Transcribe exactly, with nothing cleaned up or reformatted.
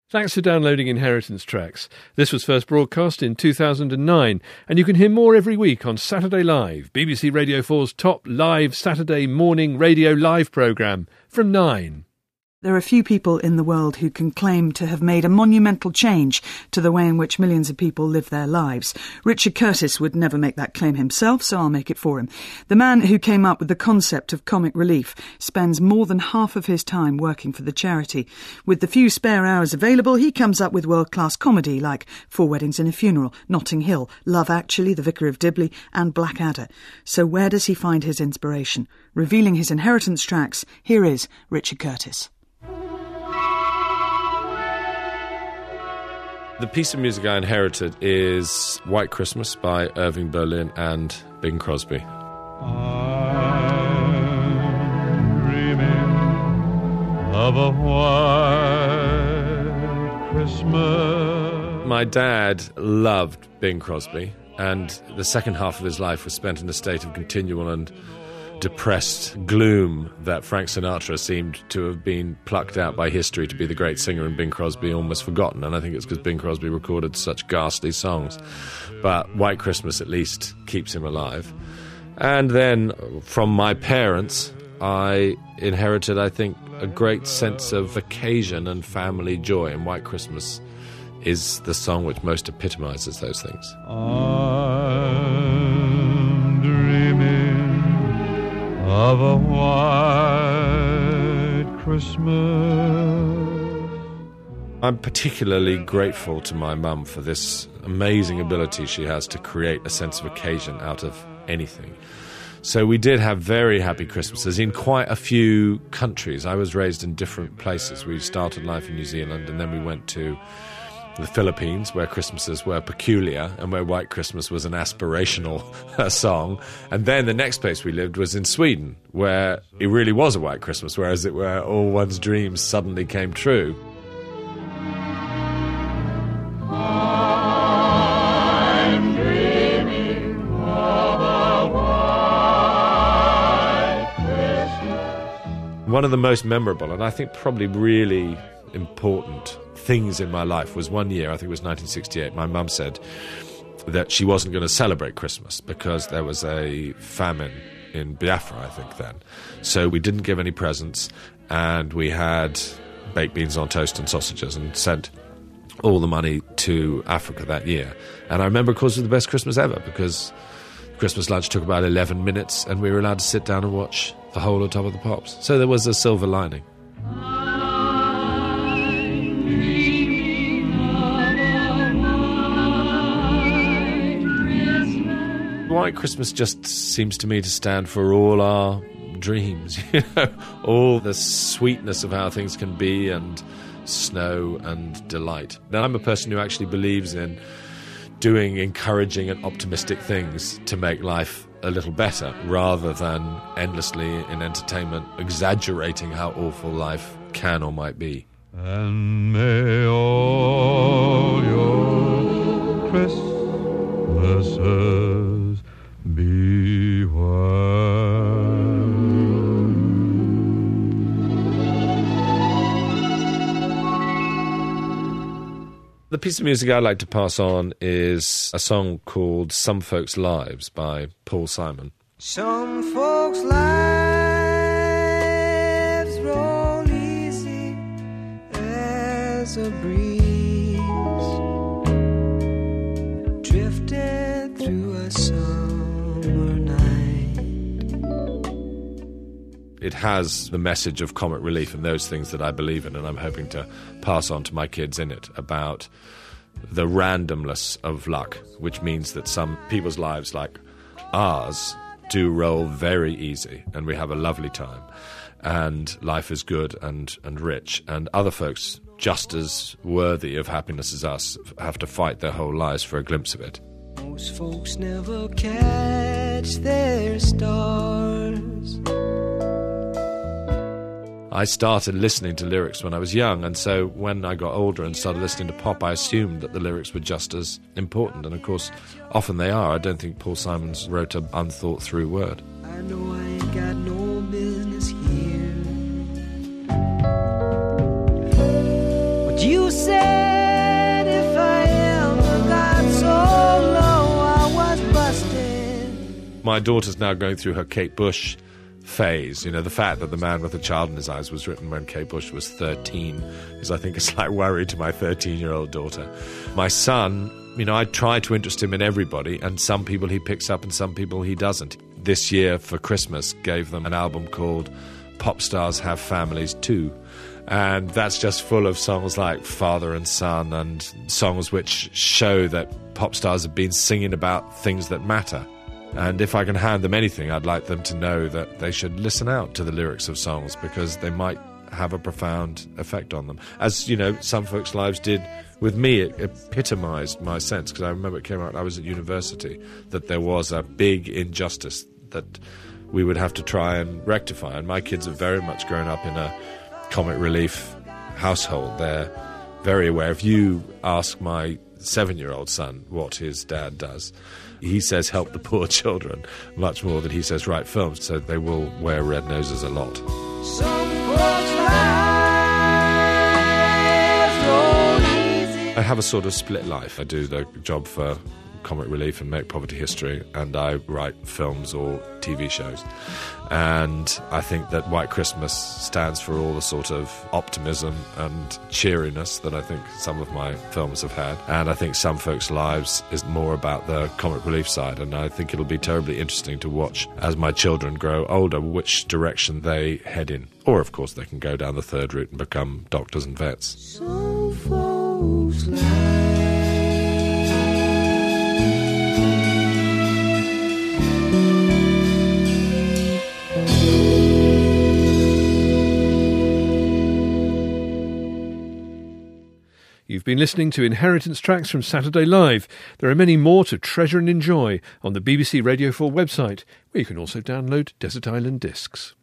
Thanks for downloading Inheritance Tracks. This was first broadcast in two thousand nine, and you can hear more every week on Saturday Live, B B C Radio four's top live Saturday morning radio live programme from nine. There are few people in the world who can claim to have made a monumental change to the way in which millions of people live their lives. Richard Curtis would never make that claim himself, so I'll make it for him. The man who came up with the concept of comic relief spends more than half of his time working for the charity. With the few spare hours available, he comes up with world-class comedy like Four Weddings and a Funeral, Notting Hill, Love Actually, The Vicar of Dibley and Blackadder. So where does he find his inspiration? Revealing his Inheritance Tracks, here is Richard Curtis. The piece of music I inherited is White Christmas by Irving Berlin and Bing Crosby. I'm dreaming of a white Christmas. My dad loved Bing Crosby, and the second half of his life was spent in a state of continual and depressed gloom that Frank Sinatra seemed to have been plucked out by history to be the great singer, and Bing Crosby almost forgotten. And I think it's because Bing Crosby recorded such ghastly songs. But White Christmas at least keeps him alive. And then from my parents, I inherited, I think, a great sense of occasion and family joy. And White Christmas is the song which most epitomizes those things. I'm dreaming of a white Christmas. I'm particularly grateful to my mum for this amazing ability she has to create a sense of occasion out of anything. So we did have very happy Christmases in quite a few countries. I was raised in different places. We started life in New Zealand, and then we went to the Philippines, where Christmases were peculiar and where White Christmas was an aspirational uh, song. And then the next place we lived was in Sweden, where it really was a White Christmas, whereas it where all one's dreams suddenly came true. I'm dreaming of a white Christmas. One of the most memorable, and I think probably really important things in my life was one year, I think it was nineteen sixty-eight, my mum said that she wasn't going to celebrate Christmas because there was a famine in Biafra, I think then. So we didn't give any presents, and we had baked beans on toast and sausages and sent all the money to Africa that year. And I remember, of course, it was the best Christmas ever because Christmas lunch took about eleven minutes and we were allowed to sit down and watch the whole of Top of the Pops. So there was a silver lining. White Christmas just seems to me to stand for all our dreams, you know, all the sweetness of how things can be and snow and delight. Now, I'm a person who actually believes in doing encouraging and optimistic things to make life a little better, rather than endlessly in entertainment exaggerating how awful life can or might be. And may all your Christmases be white. The piece of music I'd like to pass on is a song called Some Folks' Lives by Paul Simon. Some folks' lives roll easy as a breeze, drifting through a summer night. It has the message of comic relief and those things that I believe in, and I'm hoping to pass on to my kids in it about the randomness of luck, which means that some people's lives, like ours, do roll very easy and we have a lovely time and life is good and, and rich, and other folks just as worthy of happiness as us have to fight their whole lives for a glimpse of it. Most folks never catch their stars. I started listening to lyrics when I was young, and so when I got older and started listening to pop, I assumed that the lyrics were just as important, and of course often they are. I don't think Paul Simon wrote an unthought through word. I know I ain't got no business here, but you say said if I ever got so low I was busted. My daughter's now going through her Kate Bush phase. You know, the fact that The Man with a Child in His Eyes was written when Kate Bush was thirteen is, I think, a slight worry to my thirteen-year-old daughter. My son, you know, I try to interest him in everybody, and some people he picks up and some people he doesn't. This year, for Christmas, gave them an album called Pop Stars Have Families Too. And that's just full of songs like Father and Son, and songs which show that pop stars have been singing about things that matter. And if I can hand them anything, I'd like them to know that they should listen out to the lyrics of songs, because they might have a profound effect on them. As, you know, Some Folks' Lives did with me. It epitomised my sense, because I remember it came out, I was at university, that there was a big injustice that we would have to try and rectify. And my kids have very much grown up in a comic relief household. They're very aware. If you ask my seven-year-old son what his dad does, he says help the poor children much more than he says write films, so they will wear red noses a lot. Some folks' lives roll easy. I have a sort of split life. I do the job for Comic Relief and Make Poverty History, and I write films or T V shows. And I think that White Christmas stands for all the sort of optimism and cheeriness that I think some of my films have had. And I think Some Folks' Lives is more about the comic relief side, and I think it'll be terribly interesting to watch as my children grow older which direction they head in. Or, of course, they can go down the third route and become doctors and vets. Some folks' lives. You've been listening to Inheritance Tracks from Saturday Live. There are many more to treasure and enjoy on the B B C Radio four website, where you can also download Desert Island Discs.